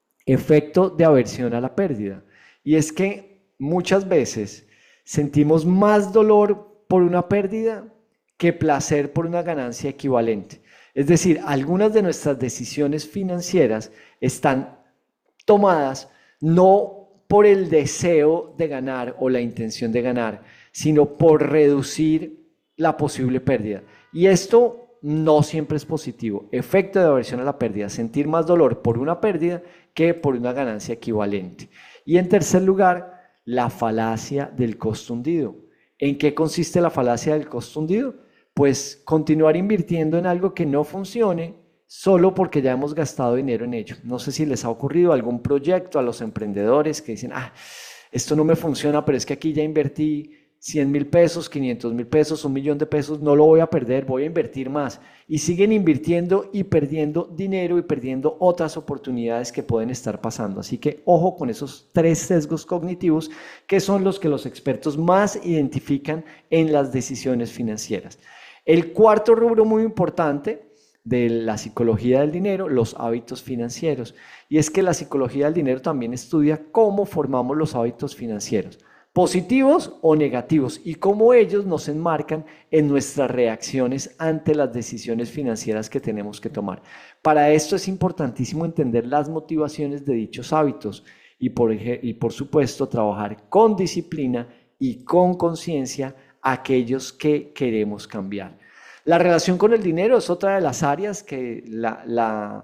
efecto de aversión a la pérdida. Y es que muchas veces sentimos más dolor por una pérdida que placer por una ganancia equivalente. Es decir, algunas de nuestras decisiones financieras están tomadas no por el deseo de ganar o la intención de ganar, sino por reducir la posible pérdida. Y esto no siempre es positivo. Efecto de aversión a la pérdida, sentir más dolor por una pérdida que por una ganancia equivalente. Y en tercer lugar, la falacia del costo hundido. ¿En qué consiste la falacia del costo hundido? Pues continuar invirtiendo en algo que no funcione solo porque ya hemos gastado dinero en ello. No sé si les ha ocurrido algún proyecto a los emprendedores que dicen, ah, esto no me funciona, pero es que aquí ya invertí cien mil pesos, quinientos mil pesos, un millón de pesos, no lo voy a perder, voy a invertir más. Y siguen invirtiendo y perdiendo dinero y perdiendo otras oportunidades que pueden estar pasando. Así que ojo con esos tres sesgos cognitivos que son los que los expertos más identifican en las decisiones financieras. El cuarto rubro muy importante de la psicología del dinero, los hábitos financieros. Y es que la psicología del dinero también estudia cómo formamos los hábitos financieros, positivos o negativos, y cómo ellos nos enmarcan en nuestras reacciones ante las decisiones financieras que tenemos que tomar. Para esto es importantísimo entender las motivaciones de dichos hábitos y por, y por supuesto trabajar con disciplina y con conciencia aquellos que queremos cambiar. La relación con el dinero es otra de las áreas que la, la,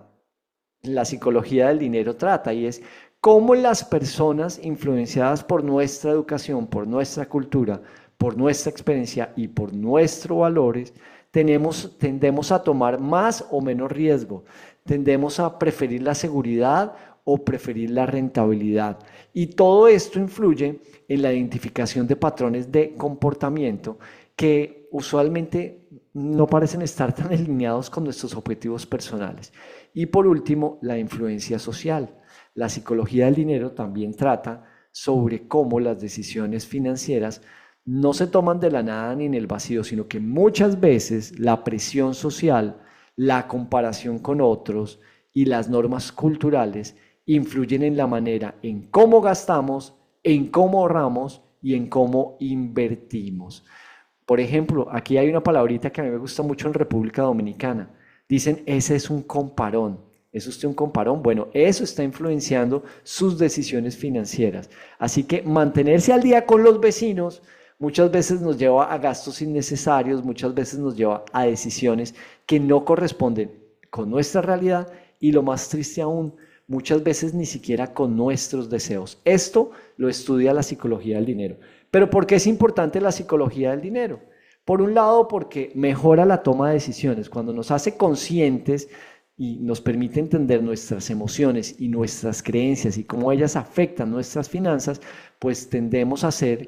la psicología del dinero trata, y es cómo las personas influenciadas por nuestra educación, por nuestra cultura, por nuestra experiencia y por nuestros valores, tenemos, tendemos a tomar más o menos riesgo, tendemos a preferir la seguridad o preferir la rentabilidad. Y todo esto influye en la identificación de patrones de comportamiento que usualmente no parecen estar tan alineados con nuestros objetivos personales. Y por último, la influencia social. La psicología del dinero también trata sobre cómo las decisiones financieras no se toman de la nada ni en el vacío, sino que muchas veces la presión social, la comparación con otros y las normas culturales influyen en la manera en cómo gastamos, en cómo ahorramos y en cómo invertimos. Por ejemplo, aquí hay una palabrita que a mí me gusta mucho en República Dominicana. Dicen, ese es un comparón. ¿Es usted un comparón? Bueno, eso está influenciando sus decisiones financieras. Así que mantenerse al día con los vecinos muchas veces nos lleva a gastos innecesarios, muchas veces nos lleva a decisiones que no corresponden con nuestra realidad y, lo más triste aún, muchas veces ni siquiera con nuestros deseos. Esto lo estudia la psicología del dinero. ¿Pero por qué es importante la psicología del dinero? Por un lado, porque mejora la toma de decisiones. Cuando nos hace conscientes y nos permite entender nuestras emociones y nuestras creencias y cómo ellas afectan nuestras finanzas, pues tendemos a ser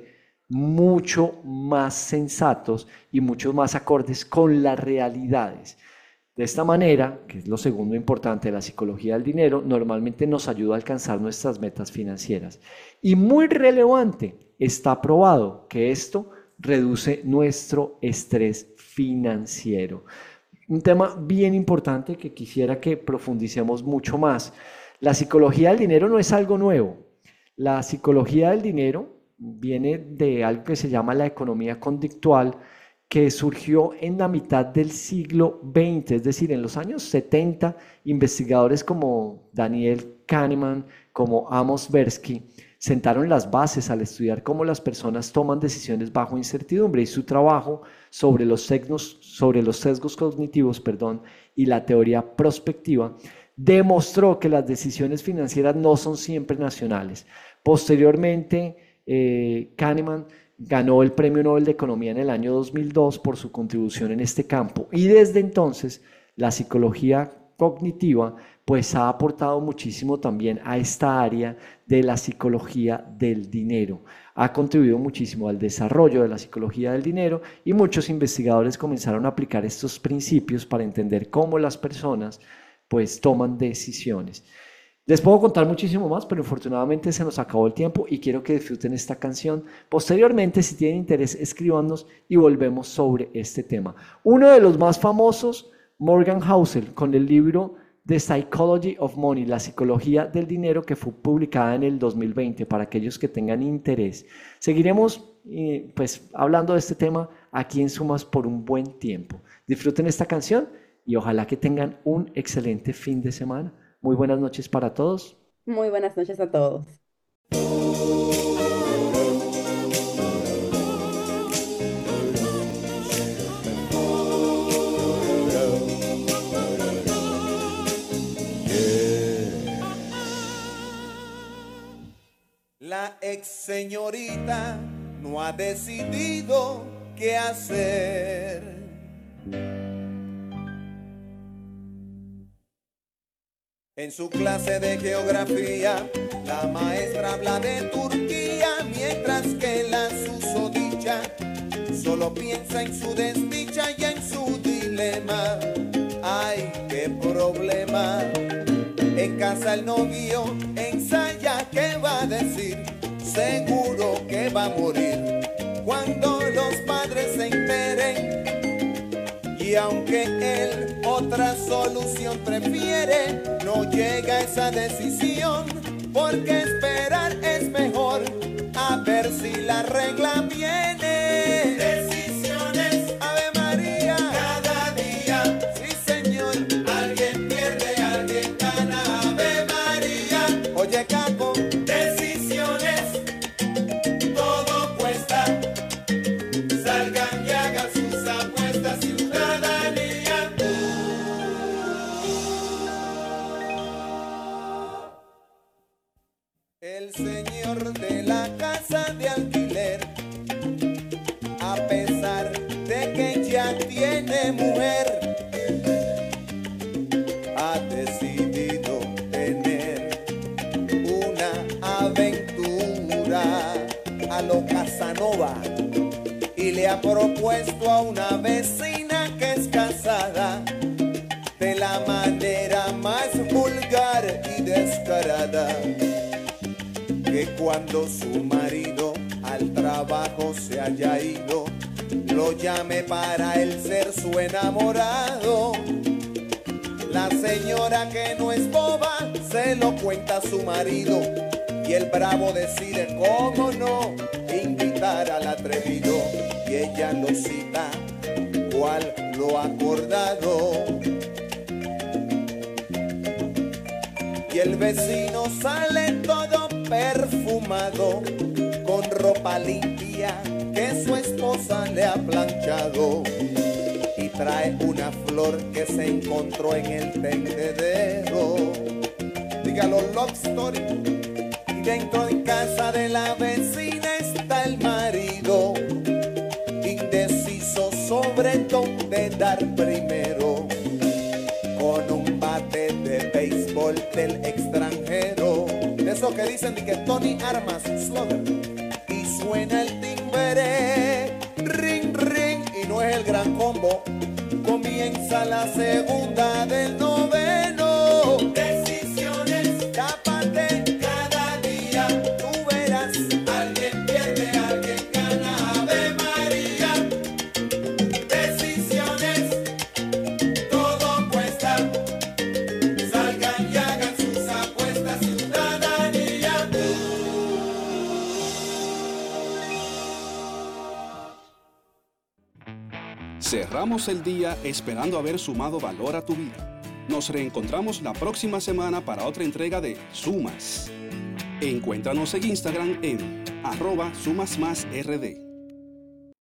mucho más sensatos y mucho más acordes con las realidades. De esta manera, que es lo segundo importante de la psicología del dinero, normalmente nos ayuda a alcanzar nuestras metas financieras. Y muy relevante, está probado que esto reduce nuestro estrés financiero. Un tema bien importante que quisiera que profundicemos mucho más. La psicología del dinero no es algo nuevo. La psicología del dinero viene de algo que se llama la economía conductual, que surgió en la mitad del siglo veinte, es decir, en los años setenta, investigadores como Daniel Kahneman, como Amos Tversky, sentaron las bases al estudiar cómo las personas toman decisiones bajo incertidumbre, y su trabajo sobre los sesgos, sobre los sesgos cognitivos, perdón, y la teoría prospectiva demostró que las decisiones financieras no son siempre nacionales. Posteriormente, eh, Kahneman ganó el Premio Nobel de Economía en el año dos mil dos por su contribución en este campo, y desde entonces la psicología cognitiva pues ha aportado muchísimo también a esta área de la psicología del dinero. Ha contribuido muchísimo al desarrollo de la psicología del dinero, y muchos investigadores comenzaron a aplicar estos principios para entender cómo las personas pues toman decisiones. Les puedo contar muchísimo más, pero infortunadamente se nos acabó el tiempo y quiero que disfruten esta canción. Posteriormente, si tienen interés, escríbanos y volvemos sobre este tema. Uno de los más famosos, Morgan Housel, con el libro The Psychology of Money, la psicología del dinero, que fue publicada en el dos mil veinte, para aquellos que tengan interés. Seguiremos eh, pues, hablando de este tema aquí en Sumas por un buen tiempo. Disfruten esta canción y ojalá que tengan un excelente fin de semana. Muy buenas noches para todos. Muy buenas noches a todos. La ex señorita no ha decidido qué hacer. En su clase de geografía, la maestra habla de Turquía, mientras que la susodicha solo piensa en su desdicha y en su dilema. ¡Ay, qué problema! En casa el novio ensaya qué va a decir, seguro que va a morir cuando los padres se enteren. Y aunque él otra solución prefiere, no llega a esa decisión, porque esperar es mejor, a ver si la regla viene. Decisiones, Ave María, cada día, sí señor, alguien pierde, alguien gana, Ave María. Oye, Caco, decisiones, todo cuesta, salgan y hagan sus apuestas, ciudadanía. El señor de la casa de alquiler, a pesar de que ya tiene mujer, ha decidido tener una aventura a lo Casanova y le ha propuesto a una vecina que es casada de la manera más vulgar y descarada, que cuando su marido al trabajo se haya ido, lo llame para él ser su enamorado. La señora, que no es boba, se lo cuenta a su marido, y el bravo decide, cómo no, invitar al atrevido, y ella lo cita, cual lo acordado. Y el vecino sale todo perfumado, con ropa limpia que su esposa le ha planchado, y trae una flor que se encontró en el tendedero. Dígalo, love story. Y dentro de casa de la vecina está el marido, indeciso sobre dónde dar primero, con un bate de béisbol del extranjero, de esos que dicen de que Tony Armas Slugger, y suena el timbre, ring ring, y no es el gran combo, comienza la segunda del noveno. Decisiones, tápate cada día, tú verás, alguien pierde, alguien gana, Ave María. Decisiones, todo cuesta, salgan y hagan sus apuestas, ciudadanía. Cerramos el día esperando haber sumado valor a tu vida. Nos reencontramos la próxima semana para otra entrega de Sumas. Encuéntranos en Instagram en arroba sumasmásrd.